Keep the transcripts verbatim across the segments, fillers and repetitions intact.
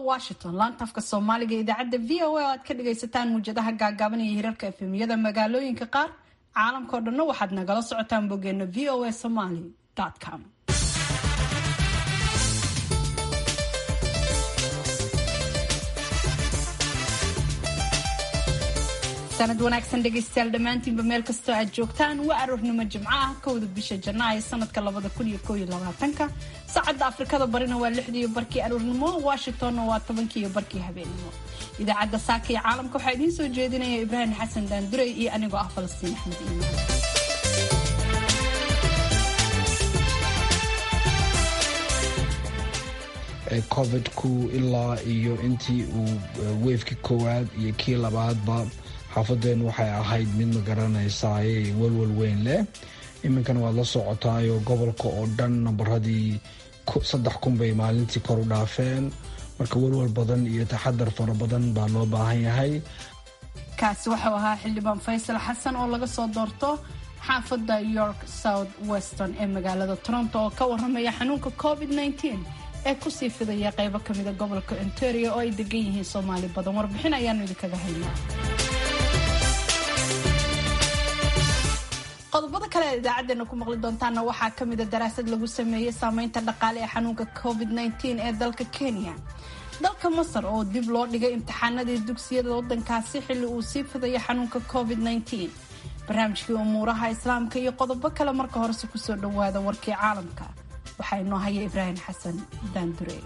Washington laanta afka Soomaaliga ee idaacadda V O A oo aad ka dhagaysataan muujadaha gaagaaban iyo hirarka F M-yada magaalooyinka qaar caalamka oo dhan waxaad nagala socotaan boggeena v o a somali dot com. sanad wanaagsan dhegaystayaal dhammaantiinba meel kastoo aad joogtaan waa aroornimo jimco ah kowda bisha janaayo sanadka labada kun iyo kow iyo labaatanka saacadda afrikada barina waa lixdii iyo barkii aroornimo washingtonna waa tobankii iyo barkii habeenimo idaacadda saaka iyo caalamka waxaa idiin soo jeedinaya ibraahim xasan daandurey iyo anigoo ah falastiin axmed iimaan covidku ilaa iyo intii uu weefkii koowaad iyo kii labaadba xaafadeen waxay ahayd mid ma garanaysaay walwal weyn leh iminkana waad la socotaayoo gobolka oo dhan nambaradii saddex kun bay maalintii kor u dhaafeen marka walwal badan iyo taxadar fara badan baa loo baahan yahay. kaasi waxau ahaa xildhibaan faysal xasan oo laga soo doorto xaafadda York South Weston ee magaalada Toronto oo ka waramaya xanuunka covid nineteen ee kusii fidaya qaybo ka mida gobolka Ontario oo ay degan yihiin Soomaali badan. warbixin ayaanu idinkaga haynaa. qodobada kale ee idaacadeena ku maqli doontaana waxaa ka mid ah daraasad lagu sameeyay saameynta dhaqaale ee xanuunka covid nineteen ee dalka Kenya. dalka Masar oo dib loo dhigay imtixaanadii dugsiyada wadankaasi xilli uu sii fidaya xanuunka covid nineteen. barnaamijkii umuuraha islaamka iyo qodobo kale marka horese kusoo dhawaada warkii caalamka. waxaa inoo haya ibraahim xasan daandurey.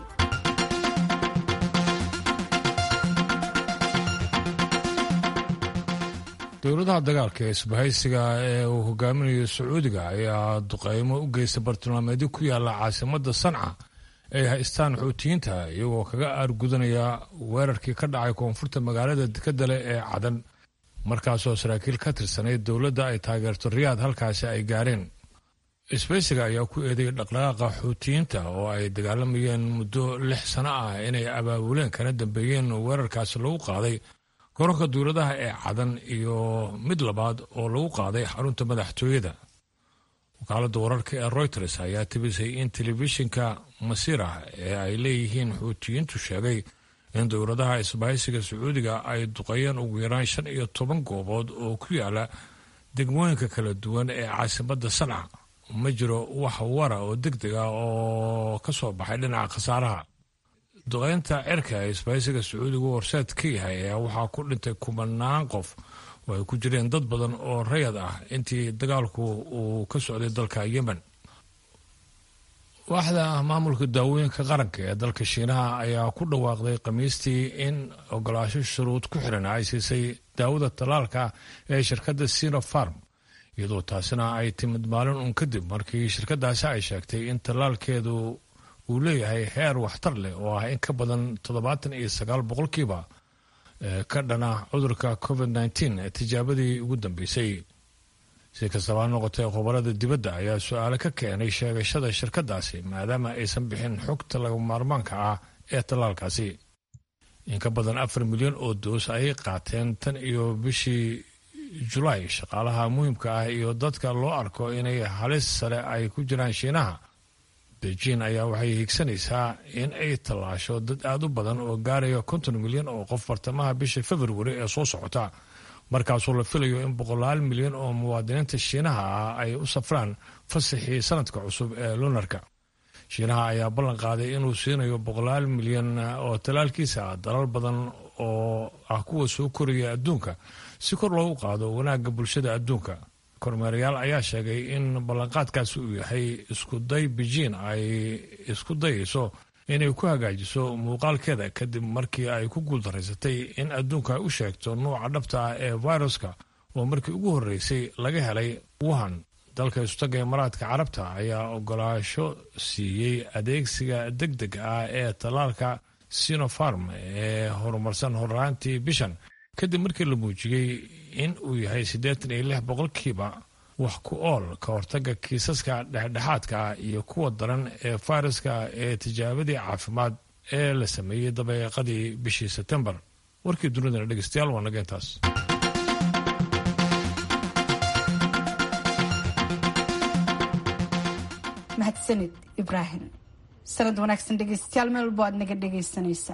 dowladaha dagaalka ee isbahaysiga ee uu hogaaminayo sacuudiga ayaa duqeymo u geystay bartilmaameedyo ku yaala caasimada sanca ay haystaan xuutiyiinta iyagoo kaga aargudanaya weerarkii ka dhacay koonfurta magaalada dekadale ee cadan markaasoo saraakiil ka tirsanayd dowladda ay taageerto riyaad halkaasi ay gaareen. isbahaysiga ayaa ku eedeeyay dhaqdhaqaaqa xuutiyiinta oo ay dagaalamayeen muddo lix sano ah inay abaabuleen kana dambeeyeen weerarkaasi lagu qaaday garoonka dowladaha ee cadan iyo mid labaad oo lagu qaaday xarunta madaxtooyada. wakaaladda wararka ee Reuters ayaa tibisay in telefishinka Masira ee ay leeyihiin xuutiyiintu sheegay in dowladaha isbahaysiga sacuudiga ay duqeeyeen ugu yaraan shan iyo toban goobood oo ku yaala degmooyinka kala duwan ee caasimadda Sanca. ma jiro wax wara oo degdeg ah oo ka soo baxay dhinaca khasaaraha. duqeynta cirka ee isbahaysiga sacuudigu horseed ka yahay ayaa waxaa ku dhintay kumanaan qof oo ay ku jireen dad badan oo rayad ah intii dagaalku uu ka socday dalka Yemen. waaxda maamulka daawooyinka qaranka ee dalka Shiinaha ayaa ku dhawaaqday Khamiistii in ogolaansho shuruud ku xiran ay siisay daawada talaalka ee shirkadda Sinopharm iyadoo taasina ay timid maalin uun kadib markii shirkadaasi ay sheegtay in talaalkeedu uu leeyahay heer waxtar leh oo ah in ka badan toddobaatan iyo sagaal boqolkiiba ka dhana cudurka covid nineteen ee tijaabadii ugu dambeysay. si kastaba noqotay khubarada dibadda ayaa su-aalo ka keenay sheegashada shirkadaasi maadaama aysan bixin xogta laga maarmaanka ah ee talaalkaasi. in ka badan afar milyan oo doos ayay qaateen tan iyo bishii Julaay shaqaalaha muhiimka ah iyo dadka loo arko inay halis sare ay ku jiraan Shiinaha. Beijing ayaa waxay higsanaysaa in ay tallaasho dad aad u badan oo gaaraya konton milyan oo qof bartamaha bisha February ee soo socota markaasoo la filayo in boqolaal milyan oo muwaadiniinta Shiinaha ah ay u safraan fasaxii sanadka cusub ee lunarka. Shiinaha ayaa ballan qaaday inuu siinayo boqolaal milyan oo talaalkiisa ah dalal badan oo ah kuwa soo koraya adduunka si kor loogu qaado wanaagga bulshada adduunka. kormeerayaal ayaa sheegay in ballanqaadkaasi uu yahay isku day Beijing ay isku dayayso inay ku hagaajiso muuqaalkeeda kadib markii ay ku guuldareysatay in adduunka ay u sheegto nooca dhabta ah ee viruska oo markii ugu horreysay laga helay Wuhan. dalka istaga Imaaraadka Carabta ayaa ogolaasho siiyey adeegsiga degdeg ah ee talaalka Sinopharm ee horumarsan horraantii bishan kadib markii la muujiyey in uu yahay siddeetan iyo lix boqolkiiba wax ku ool ka hortagga kiisaska dhexdhexaadka ah iyo kuwa daran ee fayraska ee tijaabadii caafimaad ee la sameeyey dabeeqadii bishii Sebtembar. warkii dunidana dhegeystayaal waa naga intaas. mahadsanid ibraahim. sanad wanaagsan dhegeystayaal meel walba aad naga dhegeysanaysaan.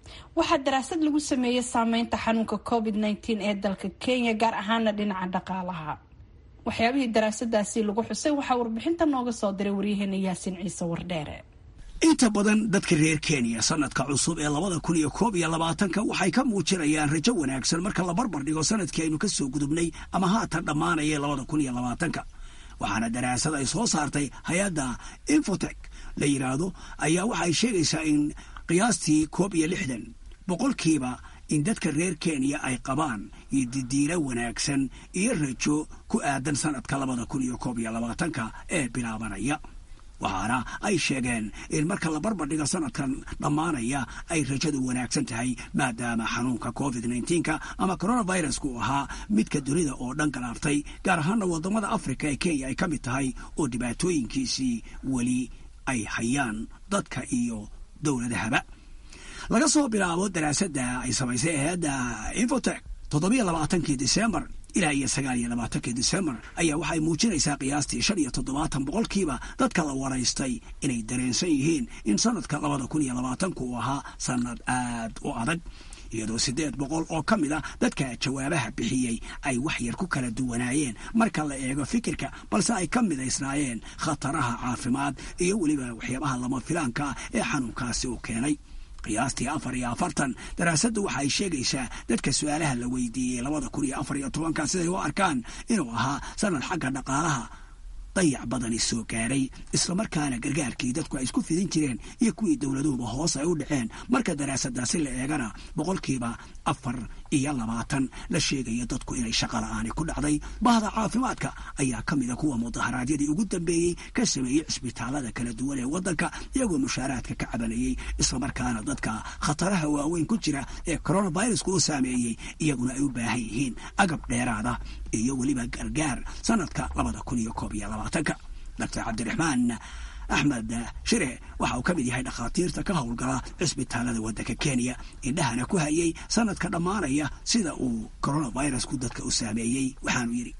waxaa daraasad lagu sameeyey saameynta xanuunka covid nineteen ee dalka Kenya gaar ahaana dhinaca dhaqaalaha. waxyaabihii daraasadaasi lagu xusay waxaa warbixinta nooga soo diray waryaheena Yaasin Ciise Wardheere. inta badan dadka reer Kenya sanadka cusub ee labada kun iyo koob iyo labaatanka waxay ka muujinayaan rajo wanaagsan marka la barbar dhigo sanadkii aynu ka soo gudubnay ama haatan dhammaanaya labada kun iyo labaatanka. waxaana daraasad ay soo saartay hay'adda Infotech la yiraahdo ayaa waxay sheegaysaa in qiyaastii koob iyo lixdan boqolkiiba in dadka reer Kenya ay qabaan didiila wanaagsan iyo rajo ku aadan sanadka labada kun iyo koob iyo labaatanka ee bilaabanaya. waxaana ay sheegeen in marka la barbardhigo sanadkan dhammaanaya ay rajadu wanaagsan tahay maadaama xanuunka covid nineteen-ka ama coronavirus-ku ahaa midka dunida oo dhan galaartay gaar ahaana wadamada Afrika ee Kenya ay ka mid tahay oo dhibaatooyinkiisii weli ay hayaan dadka iyo dowladahaba. laga soo bilaabo daraasadda ay samaysay hay'adda Infotech toddobiyo labaatankii December ilaa iyo sagaal iyo labaatankii December ayaa waxay muujinaysaa qiyaastii shan iyo toddobaatan boqolkiiba dadka la waraystay inay dareensan yihiin in sanadka labada kun iyo labaatanku uu ahaa sanad aad u adag, iyadoo siddeed boqol oo ka mid ah dadka jawaabaha bixiyey ay wax yar ku kala duwanaayeen marka la eego fikirka, balse ay ka midaysnaayeen khataraha caafimaad iyo weliba waxyaabaha lama filaanka ah ee xanuunkaasi uu keenay. qiyaastii afar iyo afartan daraasaddu waxa ay sheegaysaa dadka su-aalaha la weydiiyey labada kun iyo afar iyo tobanka siday u arkaan inuu ahaa sanad xagga dhaqaalaha dayac badani soo gaaray, islamarkaana gargaarkii dadku ay isku fidin jireen iyo kuwii dowladuhuba hoos ay u dhaceen. marka daraasadaasi la eegana boqolkiiba afar iyo labaatan la sheegaya dadku inay shaqa la'aani ku dhacday. bahda caafimaadka ayaa ka mida kuwa mudaharaadyadii ugu dambeeyey ka sameeyey cisbitaalada kala duwan ee waddanka iyagoo mushaaraadka ka cabanayey, islamarkaana dadka khataraha waaweyn ku jira ee coronavirus-ku u saameeyey iyaguna ay u baahan yihiin agab dheeraada iyo weliba gargaar sanadka labada kun iyo koob iyo labaatanka. doctor cabdiraxmaan axmed shire waxa uu ka mid yahay dhakhaatiirta ka howlgala cisbitaalada waddanka Kenya, indhahana ku hayay sanadka dhammaanaya sida uu coronavirus-ku dadka u saameeyey. waxaanu yidhi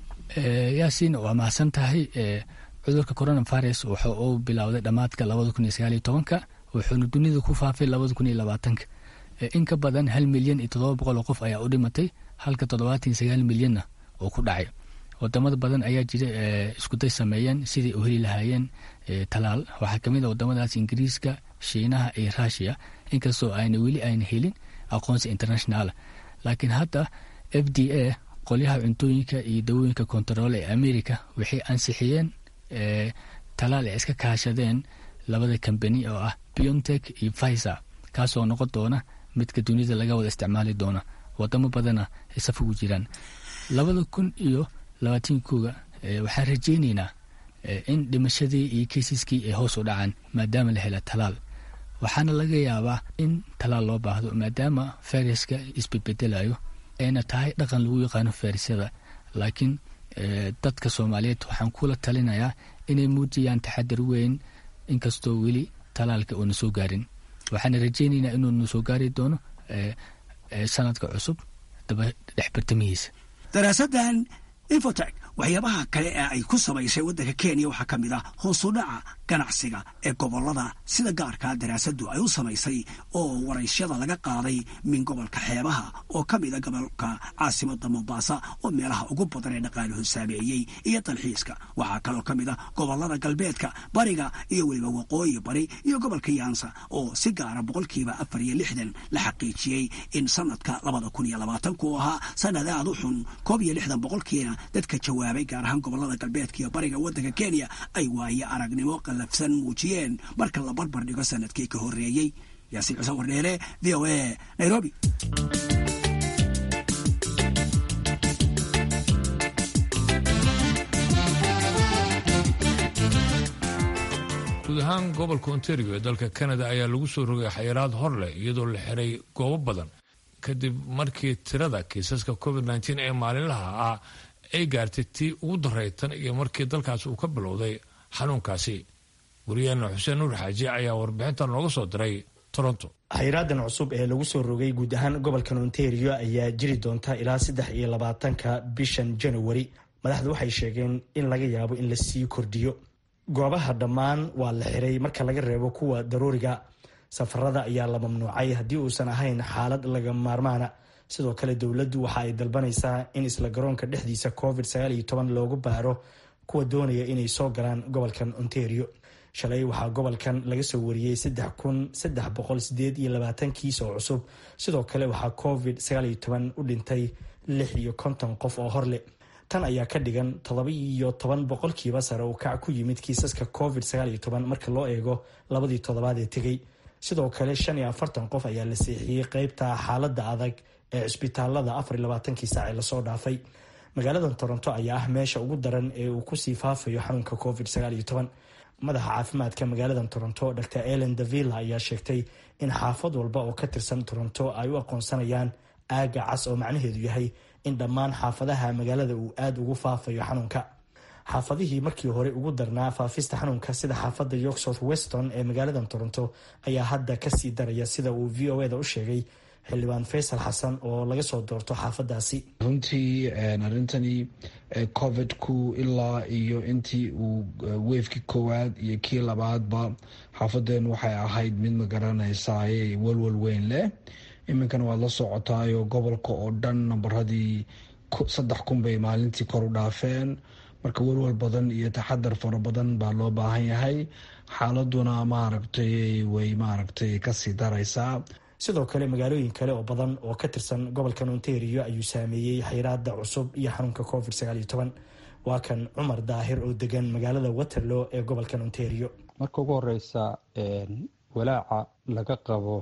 yaasiin waa mahadsan tahay. cudurka coronavirus wuxuu uu bilowday dhammaadka labada kun iyo sagaal iyo tobanka wuxuuna dunida ku faafay labada kun iyo labaatanka. in ka badan hal milyan iyo toddoba boqol oo qof ayaa u dhimatay halka toddobaatan iyo sagaal milyanna oo ku dhacay. wadamada badan ayaa jira iskuday sameeyeen sidii u heli lahaayeen talaal. waxaa kamid a wadamadaas Ingiriiska, Shiinaha iyo Russia, inkastoo ayna weli ayna helin aqoonsi international. laakiin hadda F D A qolyaha cuntooyinka iyo dawooyinka kontarool ee America waxay ansixiyeen talaal ay iska kaashadeen labada company oo ah BioNTech iyo Pfizer, kaasoo noqon doona midka dunida laga wada isticmaali doona. wadamo badana ay saf ugu jiraan. labada kun iyo labaatankuga waxaan rajaynaynaa in dhimashadii iyo kiisaskii ay hoos u dhacaan maadaama la hela talaal. waxaana laga yaabaa in talaal loo baahdo maadaama fayraska isbedbedelayo ayna tahay dhaqan lagu yaqaano fayrasyada. laakiin dadka Soomaaliyeed waxaan kula talinayaa inay muujiyaan taxadar weyn inkastoo weli talaalka uuna soo gaarin. waxaana rajaynaynaa inuu soo gaari doono sanadka cusub daba dhexbartamihiisa. daraasaddan Infotech waxyaabaha kale ee ay ku samaysay waddanka Kenya waxaa ka mid ah hoos u dhaca ganacsiga ee gobollada sida gaarka daraasaddu ay u samaysay oo waraysyada laga qaaday min gobolka xeebaha oo ka mid ah gobolka caasimadda Mombasa oo meelaha ugu badan ee dhaqaaluhu saameeyey iyo dalxiiska. waxaa kaloo ka mid ah gobollada galbeedka, bariga iyo weliba waqooyi bari iyo gobolka Nyanza oo si gaara boqolkiiba afar iyo lixdan la xaqiijiyey in sanadka labada kun iyo labaatanku ahaa sanad aad u xun. koob iyo lixdan boqolkiina dadka jawaabay gaar ahaan gobollada galbeedka iyo bariga waddanka Kenya ay waaye aragnimo qalafsan muujiyeen marka la barbar dhigo sanadkii ka horreeyey. Yaasin Ciise Wardheere, V O A, Nairobi. guud ahaan gobolka Ontario ee dalka Canada ayaa lagu soo rogay xayiraad hor leh iyadoo la xiray goobo badan kadib markii tirada kiisaska covid nineteen ee maalinlaha ah ay gaartay tii ugu dareytan iyo markii dalkaasi uu ka bilowday xanuunkaasi. wariyaheena xuseen nuur xaaji ayaa warbixintan nooga soo diray Toronto. xayiraadan cusub ee lagu soo rogay guud ahaan gobolkan Ontario ayaa jiri doonta ilaa saddex iyo labaatanka bishan January. madaxdu waxay sheegeen in laga yaabo in la sii kordhiyo. goobaha dhammaan waa la xiray marka laga reebo kuwa daruuriga safarada ayaa la mamnuucay haddii uusan ahayn xaalad laga maarmaana. sidoo kale dowladdu waxa ay dalbanaysaa in isla garoonka dhexdiisa covid sagaal iyo toban loogu baaro kuwa doonaya inay soo galaan gobolkan Ontario. shalay waxaa gobolkan laga soo wariyey saddex kun saddex boqol sideed iyo labaatan kiis oo cusub. sidoo kale waxaa covid sagaal iyo toban u dhintay lix iyo konton qof oo horle. tan ayaa ka dhigan toddoba iyo toban boqolkiiba sare u kac ku yimid kiisaska covid sagaal iyo toban marka loo eego labadii toddobaad ee tegey. sidoo kale shan iyo afartan qof ayaa la seexiyey qeybta xaaladda adag ee cisbitaalada afar iyo labaatankii saac ee lasoo dhaafay. magaalada Toronto ayaa ah meesha ugu daran ee uu kusii faafayo xanuunka covid sagaal iyo toban. madaxa caafimaadka magaalada Toronto Doctor Ellen Davila ayaa sheegtay in xaafad walba oo ka tirsan Toronto ay u aqoonsanayaan aaga cas oo macnaheedu yahay in dhammaan xaafadaha magaalada uu aad ugu faafayo xanuunka. xaafadihii markii hore ugu darnaa faafista xanuunka sida xaafadda York South Weston ee magaalada Toronto ayaa hadda kasii daraya sida uu V O A da u sheegay xildhibaan Faysal Xasan oo laga soo doorto xaafadaasi. runtii arrintani covidku ilaa iyo intii uu weefkii koowaad iyo kii labaadba xaafadeen waxay ahayd mid ma garanaysaay walwal weyn leh. iminkana waad la socotaayo gobolka oo dhan nambaradii saddex kun bay maalintii kor u dhaafeen. marka walwal badan iyo taxadar fara badan baa loo baahan yahay. xaaladuna maaragtay way maaragtay kasii daraysaa. sidoo kale magaalooyin kale oo badan oo ka tirsan gobolkan Ontario ayuu saameeyey xayiraada cusub iyo xanuunka covid sagaal iyo toban. waa kan Cumar Daahir oo degan magaalada Waterloo ee gobolkan Ontario. marka ugu horeysa walaaca laga qabo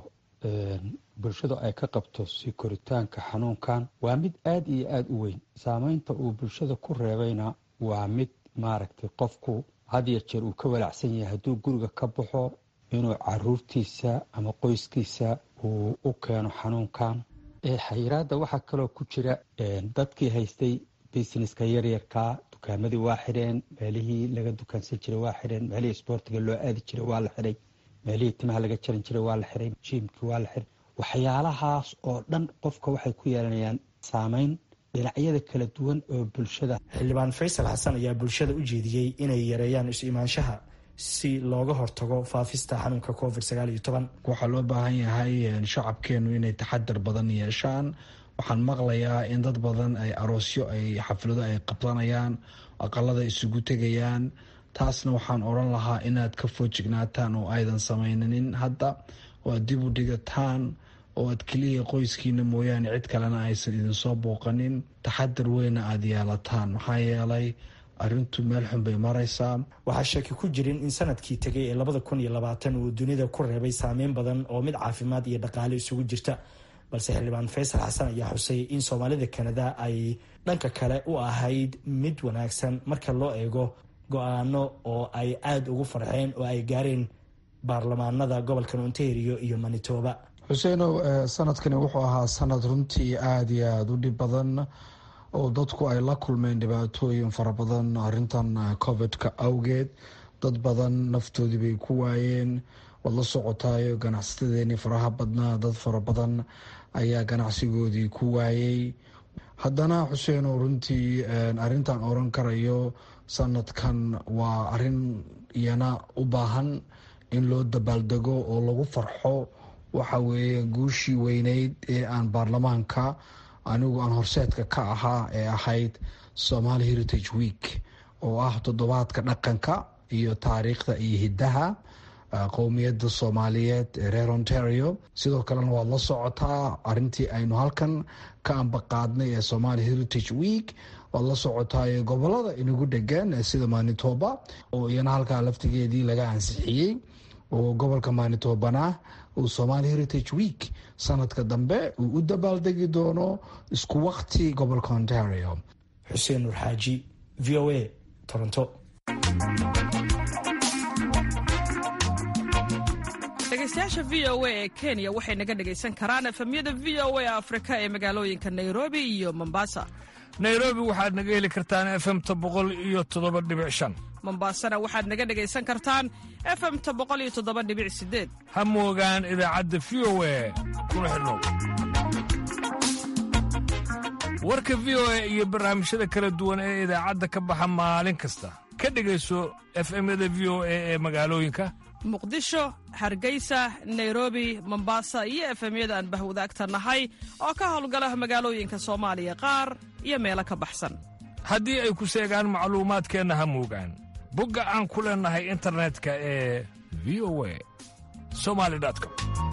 bulshada ay ka qabto sii koritaanka xanuunkan waa mid aad iyo aad u weyn. saameynta uu bulshada ku reebayna waa mid maaragtay qofku had iyo jeer uu ka walaacsan yahay hadduu guriga ka baxo inuu caruurtiisa ama qoyskiisa uu u keeno xanuunkan. xayiraada waxaa kaloo ku jira dadkii haystay businesska yaryarka, dukaamadii waa xireen, meelihii laga dukaansan jiray waa xireen, meelihii isboortiga loo aadi jiray waa la xiray, meelihii timaha laga jaran jiray waa la xiray, jiimkii waa la xiray. waxyaalahaas oo dhan qofka waxay ku yeelanayaan saameyn dhinacyada kala duwan oo bulshada. xildhibaan Faysal Xasan ayaa bulshada u jeediyey inay yareeyaan isu imaanshaha si looga hortago faafista xanuunka covid sagaal iyo toban. waxaa loo baahan yahay shacabkeenu inay taxadar badan yeeshaan. waxaan maqlayaa in dad badan ay aroosyo ay xaflado ay qabsanayaan, aqalada isugu tegayaan. taasna waxaan oran lahaa inaad ka foojignaataan oo aydan samaynanin hadda, oo aad dib u dhigataan, oo aad keliya qoyskiina mooyaane cid kalena aysan idinsoo booqanin. taxadar weyna aada yeelataan, maxaa yeelay arrintu meel xun bay maraysaa. waxaa shaki ku jirin in sanadkii tegay ee labada kun iyo labaatan uu dunida ku reebay saameyn badan oo mid caafimaad iyo dhaqaale isugu jirta. balse xildhibaan Faysal Xasan ayaa xusay in Soomaalida Kanada ay dhanka kale u ahayd mid wanaagsan marka loo eego go-aano oo ay aada ugu farxeen oo ay gaareen baarlamaanada gobolkan Ontario iyo Manitoba. xuseenow sanadkani wuxuu ahaa sanad runtii aada iyo aada u dhib badan oo dadku ay la kulmeen dhibaatooyin fara badan arrintan covidka awgeed. dad badan naftoodii bay ku waayeen. waad la socotaayo ganacsatadeenii faraha badnaa, dad fara badan ayaa ganacsigoodii ku waayey. haddana xuseenow runtii arrintan oran karayo sanadkan waa arrin iyana u baahan in loo dabaaldego oo lagu farxo. waxa weeye guushii weyneyd ee aan baarlamaanka anigu aan horseedka ka ahaa ee ahayd Somali Heritage Week oo ah toddobaadka dhaqanka iyo taariikhda iyo hiddaha qowmiyadda Soomaaliyeed ee reer Ontario. sidoo kalena waad la socotaa arrintii aynu halkan ka ambaqaadnay ee Somali Heritage Week. waad la socotaa gobolada inagu dhegan sida Manitoba oo iyana halkaa laftigeedii laga ansixiyey, oo gobolka Manitobana uu Somali Heritage Week sanadka dambe uu u dabaaldegi doono isku waqti gobolka Ontario. Xuseen Nur Xaaji, V O A, Toronto. dhegeystayaasha V O A ee Kenya waxay naga dhegaysan karaan efemyada V O A Afrika ee magaalooyinka Nairobi iyo Mombasa. nairobi waxaad naga heli kartaan efemta boqol iyo toddoba dhibic shan. mombasana waxaad naga dhegaysan kartaan efemta boqol iyo toddoba dhibic sideed. ha moogaan idaacadda V O A kuna xidhnow. warka V O A iyo barnaamijyada kala duwan ee idaacadda ka baxa maalin kasta ka dhegayso efemyada V O A ee magaalooyinka muqdisho hargeysa nairobi mombasa iyo efemyada aan bahwadaagta nahay oo ka howlgala magaalooyinka soomaaliya qaar iyo meelo ka baxsan. haddii ay ku seegaan macluumaadkeenna ha muugaan bogga aan ku leennahay internetka ee v o a somali com.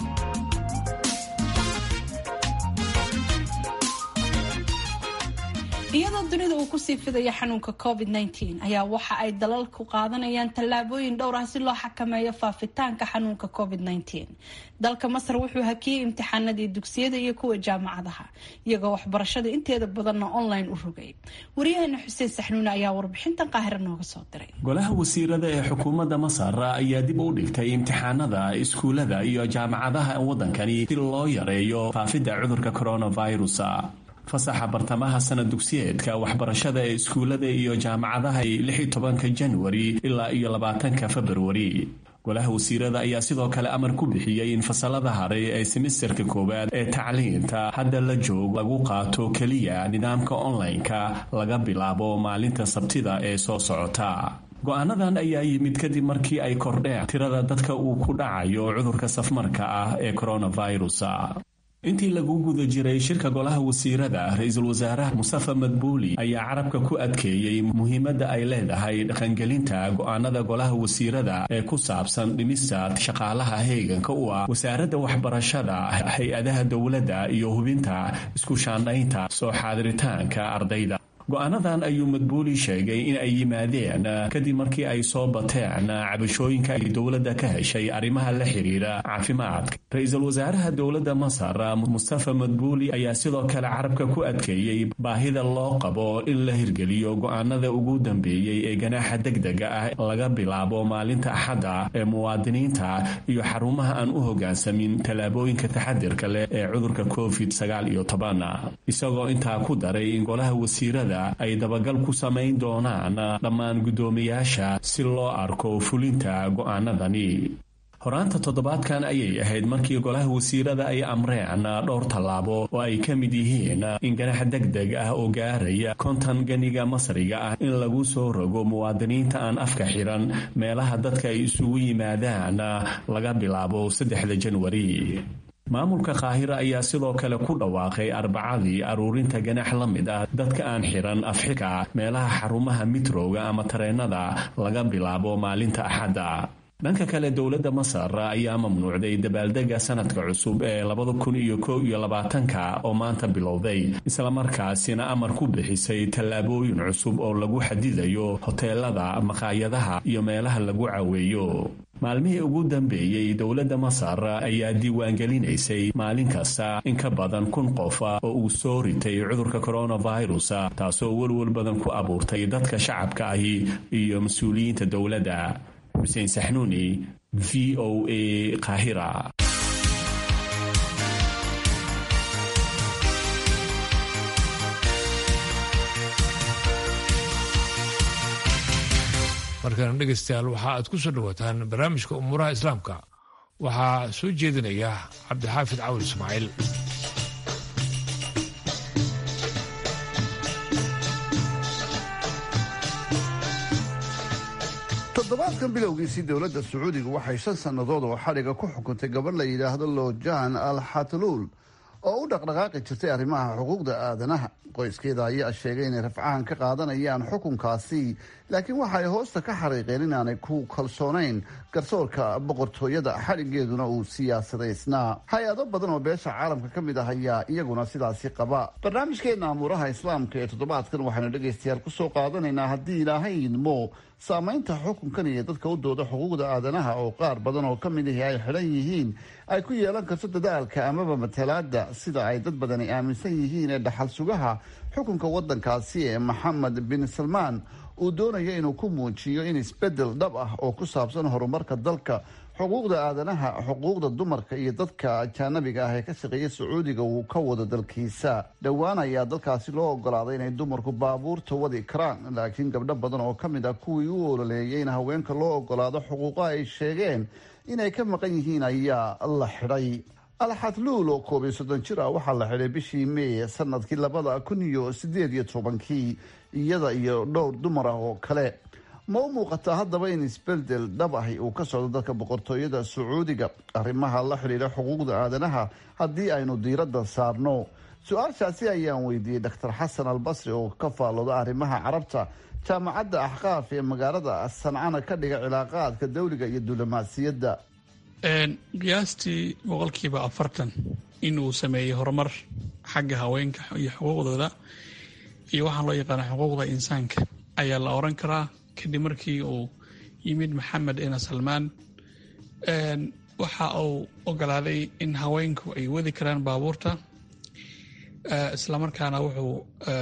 iyadoo dunida uu kusii fidaya xanuunka covid nneteen ayaa waxa ay dalalku qaadanayaan tallaabooyin dhowr ah si loo xakameeyo faafitaanka xanuunka covid nneteen. dalka masar wuxuu hakiyey imtixaanadii dugsiyada iyo kuwa jaamacadaha iyagoo waxbarashada inteeda badanna online u rogay. wariyaheena xuseen saxnuune ayaa warbixintan qaahiro nooga soo diray. golaha wasiirada ee xukuumadda masar ayaa dib u dhigtay imtixaanada iskuulada iyo jaamacadaha wadankani si loo yareeyo faafidda cudurka coronavirus. fasaxa bartamaha sanad dugsiyeedka waxbarashada ee iskuulada iyo jaamacadaha lix iyo tobanka janwari ilaa iyo labaatanka februari. golaha wasiirada ayaa sidoo kale amar ku bixiyey in fasalada haray ee simisterka koowaad ee tacliinta hadda la joog lagu qaato keliya nidaamka online-ka laga bilaabo maalinta sabtida ee soo socota. go-aanadan ayaa yimid kadib markii ay kordheen tirada dadka uu ku dhacayo cudurka safmarka ah ee coronavirus. intii lagu guda jiray shirka golaha wasiirada ra-iisul wasaaraha mustafa madbuuli ayaa carabka ku adkeeyey muhiimadda ay leedahay dhaqangelinta go-aanada golaha wasiirada ee ku saabsan dhimista shaqaalaha heeganka u ah wasaaradda waxbarashada hay-adaha dowladda iyo hubinta isku shaandhaynta soo xaadiritaanka ardayda. go-aanadan ayuu madbuuli sheegay in ay yimaadeen kadib markii ay soo bateen cabashooyinka ay dowladda ka heshay arrimaha la xiriira caafimaadka. ra-iisul wasaaraha dowladda masar mustafa madbuuli ayaa sidoo kale carabka ku adkeeyey baahida loo qabo in la hirgeliyo go-aanada ugu dambeeyey ee ganaaxa degdega ah laga bilaabo maalinta axadda ee muwaadiniinta iyo xarumaha aan u hoggaansamin tallaabooyinka taxadirka leh ee cudurka covid sagaal iyo toban. isagoo intaa ku daray in golaha wasiirada ay dabagal ku samayn doonaan dhammaan guddoomiyaasha si loo arko fulinta go-aanadani. horaanta toddobaadkan ayay ahayd markii golaha wasiirada ay amreen dhowr tallaabo oo ay ka mid yihiin in ganax degdeg ah oo gaaraya konton ganiga masriga ah in lagu soo rogo muwaadiniinta aan afka xiran meelaha dadka ay isugu yimaadaan laga bilaabo saddexda janwari. maamulka qaahira ayaa sidoo kale ku dhawaaqay arbacadii aruurinta ganax la mid ah dadka aan xiran afxirka meelaha xarumaha mitrowga ama tareenada laga bilaabo maalinta axadda. dhanka kale dowladda masar ayaa mamnuucday dabaaldega sanadka cusub ee labada kun iyo kow iyo labaatanka oo maanta bilowday, islamarkaasina amar ku bixisay tallaabooyin cusub oo lagu xadidayo hoteelada, maqaayadaha iyo meelaha lagu caweeyo. maalmihii ugu dambeeyey dowladda masar ayaa diiwaangelinaysay maalin kasta in ka badan kun qof oo uu soo ritay cudurka coronavirus, taasoo welwel badan ku abuurtay dadka shacabka ahi iyo mas-uuliyiinta dowladda. xuseen saxnuuni, v o a qaahira. markaan dhegaystayaal waxa aad ku soo dhawaataan barnaamijka umuuraha islaamka. waxaa soo jeedinaya cabdixaafid cawil ismaaciil. toddobaadkan bilowgiisii dowladda sacuudiga waxay shan sannadood oo xadhiga ku xukuntay gabadh la yidhaahdo loojan al xatluul oo u dhaqdhaqaaqi jirtay arrimaha xuquuqda aadanaha. qoyskeeda ayaa sheegay inay rafcahan ka qaadanayaan xukunkaasi, laakiin waxa ay hoosta ka xariiqeen inaanay ku kalsoonayn garsoorka boqortooyada, xadhigeeduna uu siyaasadaysnaa. hay-ado badan oo beesha caalamka ka mid ah ayaa iyaguna sidaasi qaba. barnaamijkeena amuuraha islaamka ee toddobaadkan waxaynu dhegaystayaal kusoo qaadanaynaa haddii ilaahay idmo saamaynta xukunkan iyo dadka u dooda xuquuqda aadanaha oo qaar badan oo ka mid ahi ay xidhan yihiin ay ku yeelan karto dadaalka amaba matalaada sida ay dad badani aaminsan yihiin ee dhaxal sugaha xukunka wadankaasi ee maxamed bin salmaan uu doonayo inuu ku muujiyo in isbedel dhab ah oo ku saabsan horumarka dalka, xuquuqda aadanaha, xuquuqda dumarka iyo dadka ajaanabiga ah ee ka shaqeeya sacuudiga uu ka wado dalkiisa. dhowaan ayaa dalkaasi loo ogolaaday inay dumarku baabuurta wadi karaan, laakiin gabdho badan oo ka mid ah kuwii u ololeeyay in haweenka loo ogolaado xuquuqa ay sheegeen inay ka maqan yihiin ayaa la xidhay. alxatluul oo koob iyo soddon jir ah waxaa la xidhay bishii meey sanadkii labada kun iyo sideed iyo tobankii iyada iyo dhowr dumar ah oo kale. ma u muuqataa haddaba in isbeldel dhab ahi uu ka socdo dalka boqortooyada sacuudiga arrimaha la xidhiidha xuquuqda aadanaha haddii aynu diiradda saarno? su-aashaasi ayaan weydiiyey doctor xasan albasri oo ka faalooda arrimaha carabta jaamacadda axqaaf ee magaalada sancana ka dhiga cilaaqaadka dawliga iyo diblomaasiyadda. qiyaastii boqolkiiba afartan inuu sameeyey horumar xagga haweenka iyo xuquuqdooda iyo waxaa loo yaqaana xuquuqda insaanka ayaa la oran karaa kadib markii uu yimid maxamed ina salmaan. waxa uu ogolaaday in haweenku ay wadi karaan baabuurta, islamarkaana wuxuu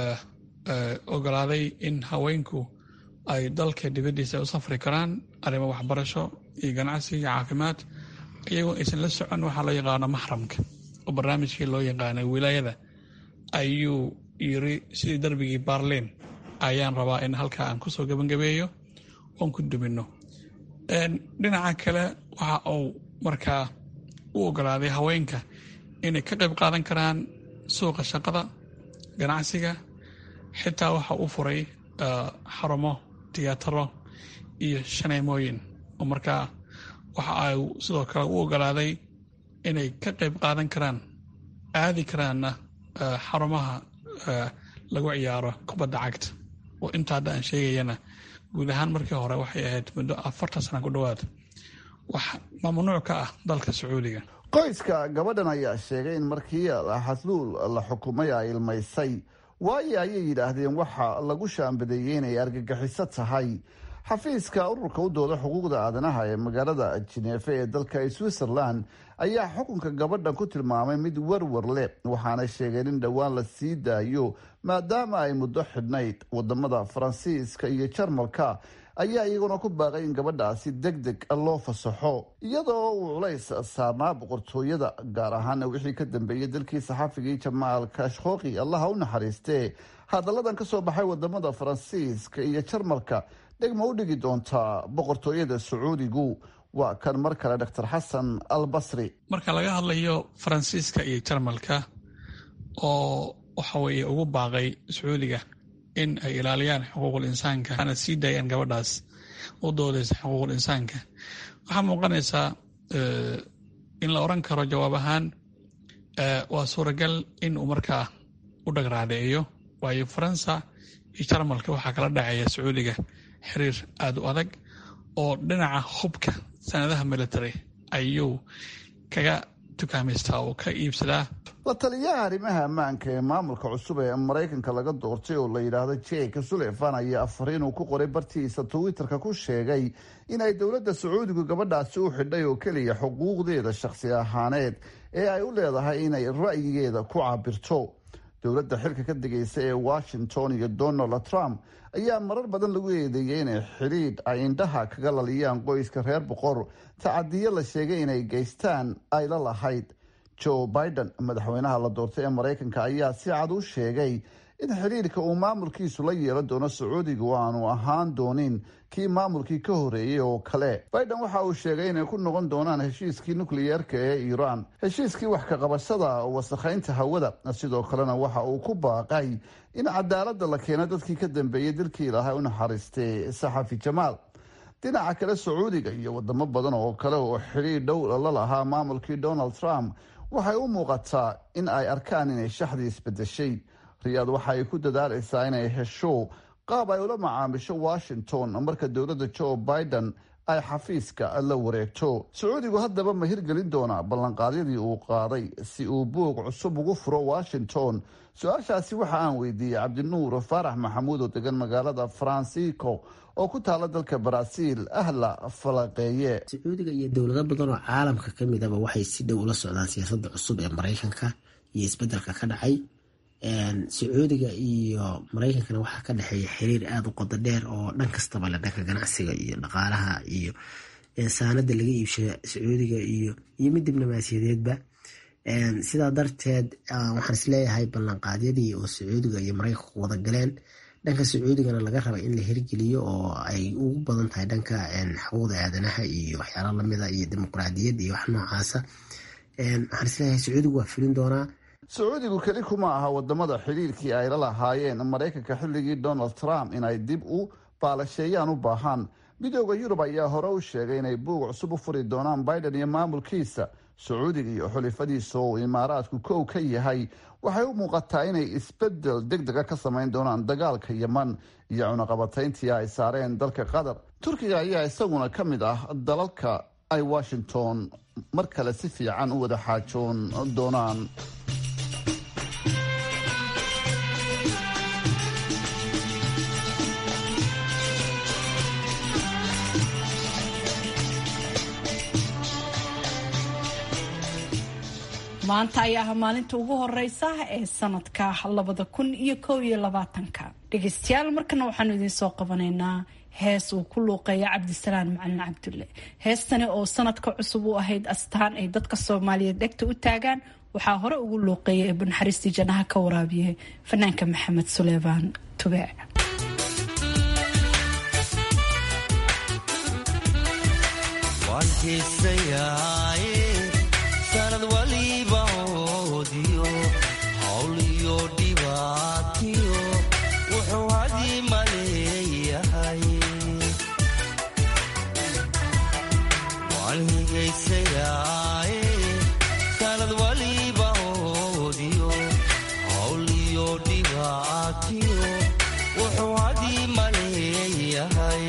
ogolaaday in haweenku ay dalka dibadiisa u safri karaan arrimo waxbarasho iyo ganacsi iyo caafimaad iyagoo aysan la socon waxaa loo yaqaano maxramka oo barnaamijkii loo yaqaanay wilaayada. ayuu yiri sidii darbigii baarliin ayaan rabaa in halkaa aan kusoo gabagabeeyo oon ku dumino. dhinaca kale waxa uu markaa u ogolaaday haweenka inay ka qayb qaadan karaan suuqa shaqada, ganacsiga, xitaa waxa uu furay xarumo tiyaataro iyo shaneemooyin oo markaa waxa ay sidoo kale u ogolaaday inay ka qayb qaadan karaan aadi karaanna xarumaha lagu ciyaaro kubadda cagta oo inta hadda aan sheegayana guud ahaan markii hore waxay ahayd muddo afartan sana ku dhowaad wax mamnuuc ka ah dalka sacuudiga. qoyska gabadhan ayaa sheegay in markii xasluul la xukumay ay ilmaysay, waayo ayay yidhaahdeen waxa lagu shaambadeeyey inay argagixiso tahay. xafiiska ururka u dooda xuquuqda aadanaha ee magaalada jineefe ee dalka switzerland ayaa xukunka gabadhan ku tilmaamay mid warwar leh, waxaana sheegeen in dhowaan la sii daayo maadaama ay muddo xidhnayd. wadamada faransiiska iyo jarmalka ayaa iyaguna ku baaqay in gabadhaasi deg deg loo fasaxo, iyadoo uu culays saarnaa boqortooyada, gaar ahaana wixii ka dambeeyey dalkii saxaafigii jamaal kashkhoqi allaha u naxariistee. hadalladan ka soo baxay wadamada faransiiska iyo jarmalka dhegma u dhigi doontaa boqortooyada sacuudigu? waa kan mar kale doctor xasan albasri. marka laga hadlayo faransiiska iyo jarmalka oo waxa weeye ugu baaqay sacuudiga in ay ilaaliyaan xuquuqul insaanka ana sii daayaan gabadhaas u doodaysa xuquuqul insaanka, waxaa muuqanaysaa in la oran karo jawaab ahaan waa suuragal in uu markaa u dhagraadeeyo, waayo faransa iyo jarmalka waxaa kala dhaceeya sacuudiga xiriir aada u adag oo dhinaca hubka sanadaha military ayuu kaga dukaamaystaa oo ka iibsadaa. la taliyaha arrimaha ammaanka ee maamulka cusub ee maraykanka laga doortay oo la yidhaahdo jake sullivan ayaa afariin uu ku qoray bartiisa twitterka ku sheegay inay dowladda sacuudigu gabadhaasi u xidhay oo keliya xuquuqdeeda shakhsi ahaaneed ee ay u leedahay inay ra'yigeeda ku cabirto. dowladda xilka ka degaysa ee washington iyo donald trump ayaa marar badan lagu eedeeyay inay xidhiidh ay indhaha kaga laliyaan qoyska reer boqor, tacadiyo la sheegay inay geystaan ay la lahayd. joe biden madaxweynaha la doortay ee maraykanka ayaa si cad u sheegay in xidhiidhka uu maamulkiisu la yeelan doono sacuudiga oo aanu ahaan doonin kii maamulkii ka horeeyey oo kale. biden waxa uu sheegay inay ku noqon doonaan heshiiskii nukliyeerka ee iiraan, heshiiskii wax ka qabashada wasakhaynta hawada. sidoo kalena waxa uu ku baaqay in cadaaladda la keeno dadkii ka dambeeyey dilkii ilaahay u naxariistay saxafi jamaal. dhinaca kale sacuudiga iyo wadamo badan oo kale oo xidhiidh dhow la lahaa maamulkii donald trump waxay u muuqataa in ay arkaan inay shaxdii isbedeshay. riyaad waxa ay ku dadaalaysaa inay hesho qaab ay ula macaamisho washington marka dowladda joe biden ay xafiiska la wareegto. sacuudigu haddaba ma hirgelin doonaa ballanqaadyadii uu qaaday si uu buug cusub ugu furo washington? su-aashaasi waxa aan weydiiyey cabdinuur faarax maxamuud oo degan magaalada francisco oo ku taala dalka baraaziil ahla falaqeeye. sacuudiga iyo dowlado badan oo caalamka ka midaba waxay si dhow ula socdaan siyaasadda cusub ee maraykanka iyo isbedelka ka dhacay. sacuudiga iyo maraykankana waxaa ka dhexeeya xiriir aada u qodo dheer oo dhan kastaba le, dhanka ganacsiga iyo dhaqaalaha iyo saanada laga iibsada sacuudiga iyo iyo mid diblomaasiyadeedba. sidaa darteed waxaan isleeyahay ballanqaadyadii oo sacuudiga iyo maraykanku wada galeen, dhanka sacuudigana laga raba in la hirgeliyo oo ay ugu badan tahay dhanka xuquuqda aadanaha iyo waxyaala lamida iyo dimuqraadiyad iyo wax noocaasa. waxaan isleeyahay sacuudigu waa fulin doonaa. sacuudigu keli kuma aha wadamada xidhiirkii ay la lahaayeen maraykanka xilligii donald trump inay dib u baalasheeyaan u baahan. midooda yurub ayaa hore u sheegay inay buug cusub u furi doonaan biden iyo maamulkiisa. sacuudiga iyo xulifadiisa oo imaaraadku kow ka yahay waxay u muuqataa inay isbedel deg dega ka samayn doonaan dagaalka yeman iyo cunaqabatayntii ay saareen dalka qatar. turkiga ayaa isaguna ka mid ah dalalka ay washington mar kale si fiican u wada xaajoon doonaan. maanta ayaa ah maalinta ugu horeysa ee sanadka labada kun iyo kow iyo labaatanka. dhegeystayaal markana waxaanu idiin soo qabanaynaa hees uu ku luuqeeya cabdisalaan macalin cabdulle. heestani oo sanadka cusub u ahayd astaan ay dadka soomaaliyeed dhegta u taagaan waxaa hore ugu luuqeeya ee banxariistii janaha ka waraabiye fanaanka maxamed suleymaan tubaac. sanad waliba oodiyo hawliyo dhibaatiyo wuxuu hadii maleeyahay waan higaysayaaye sanad waliba oodiyo hawliyo dhibaatiyo wuxuu hadii maleeyahay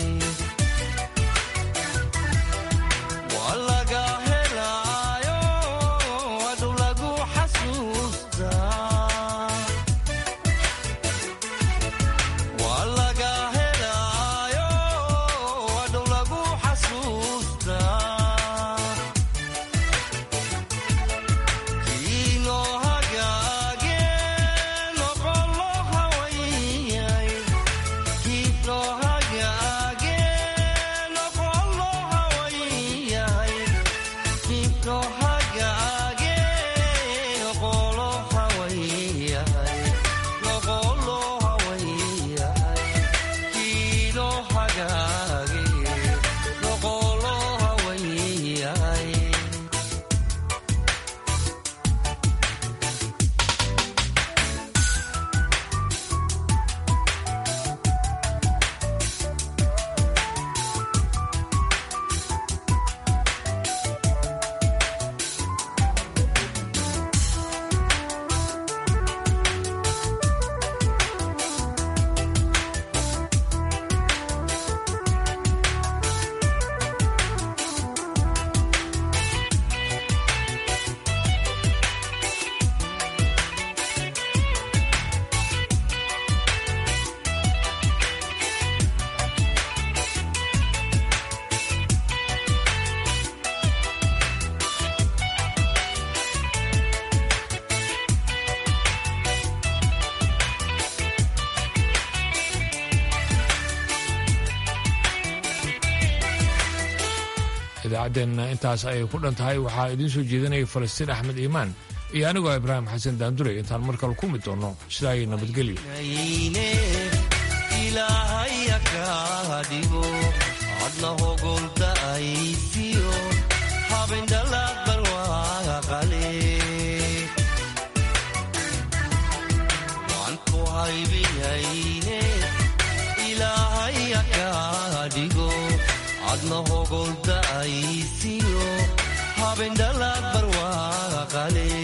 idaacadeenna intaas ayay ku dhan tahay. waxaa idiin soo jeedinaya falastiin axmed iimaan iyo anigoo ibraahim xasan daandure. intaan mar kale ku mid doonno sidaa iyo nabadgelyo. ilaahaya kaa dhigo adna hogolta aysiyo habendalaad barwaaqale waan ku haybinayne ilaahaya kaa dhigo adna hogolta aysiyo habendalaad barwaaqale